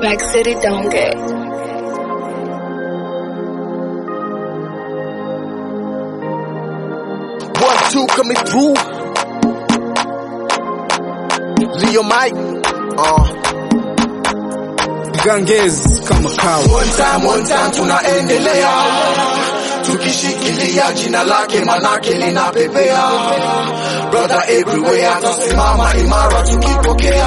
Swag City Donge. One, two coming through. Leo Mike. Ganges kama kawa. One time tunaendelea. Tukishikilia jina lake manake linapepea. Brother everywhere atasimama imara tukipokea.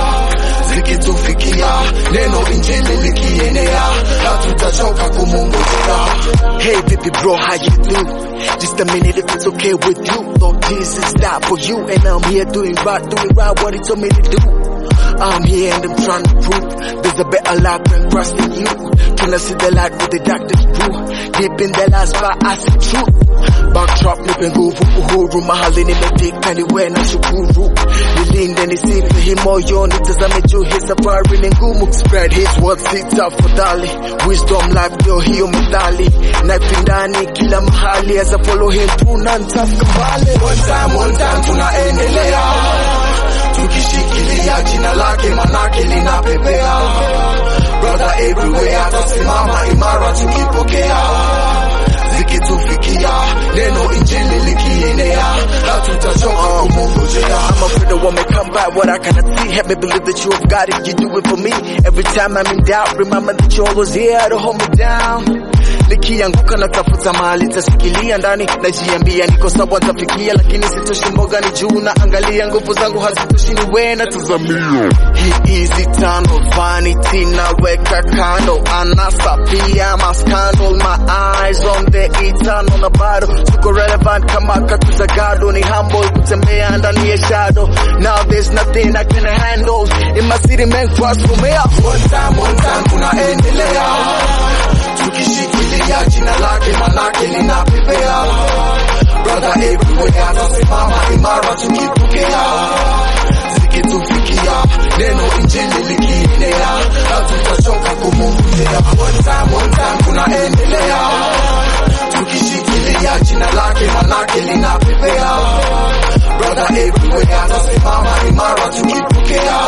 Zikitufikia neno injili likienea, hatutachoka kumungojea. Hey baby bro, how you do? Just a minute if it's okay with you. Lord Jesus died for you and I'm here doing right what he told me to do. I'm here and I'm trying to prove there's a better life than Christ in you. Can I see the light with the darkness through? Deep in the last bar I see truth. Backdrop nipe nguvu uhuru mahali nimefika ni wewe na shukuru. Nilinde nisife moyoni tazame juu hii safari ni ngumu. Spread his word sit afadhali. Wisdom life ndio hiyo methali. Knife ndani kila mahali as I follow him tunantafika mbali. One time tunaendelea. Tukishikilia jina lake manake linapepea. Brother everywhere atasimama imara tukipokea. Zikitufikia neno injili likienea, hatutachoka kumungojea. I'm afraid of what may come by, what I cannot see. Help me believe that you have got it, you do it for me. Every time I'm in doubt, remember that you're always here to hold me down. Nikianguka natafuta mahali tashikilia ndani, najiambia niko sawa nitafikia, lakini sitoshi mboga ni juu na angalia nguvu zangu hazitoshi ni wewe natazamia. Hii is eternal vanity naweka kando, anasa pia maskandal, my eyes on the eternal na bado tuko relevant kama kakuzagado, ni humble kutembea ndani ya shadow. Now there's nothing I can handle in my city man cross for me. One time tunaendelea. Tukishikilia jina lake manake linapepea. Brother everywhere atasimama imara tukipokea. Zikitufikia neno injili likienea, hatutachoka kumungojea. One time tunaendelea. Tukishikilia jina lake manake linapepea. Brother everywhere atasimama imara tukipokea.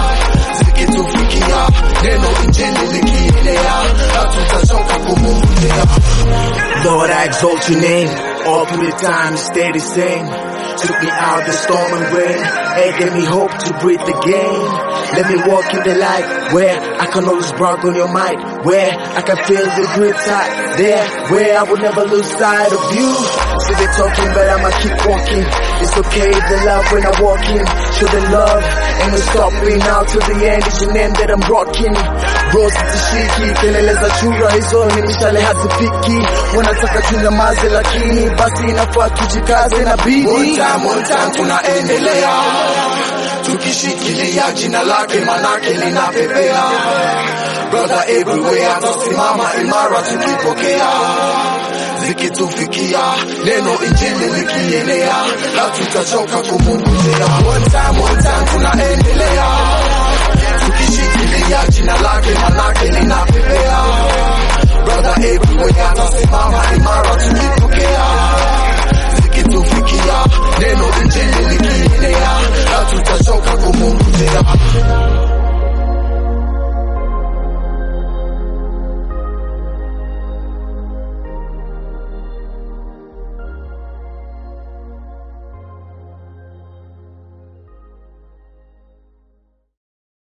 Zikitufikia neno injili likienea, hatutachoka kumungojea. Lord, I exalt your name. All through the time, stay the same. Took me out the storm and rain, and gave me hope to breathe again. Let me walk in the light, where I can always brag on your might, where I can feel the grip tight, there, where I will never lose sight of you. So they're talking, but I'ma keep walking. It's okay, the love when I walk in. Show the love, and we're stopping now till the end. It's your name that I'm rocking. Rose tishiki, kelele za chura hizo ni mishale hazipiki. Wanataka tunyamaze lakini basi inafaa tujikaze na bidii. One time tunaendelea. Tukishikilia jina lake manake linapepea. Brother everywhere atasimama imara tukipokea. Zikitufikia neno injili likienea, hatutachoka kumungojea. One time tunaendelea.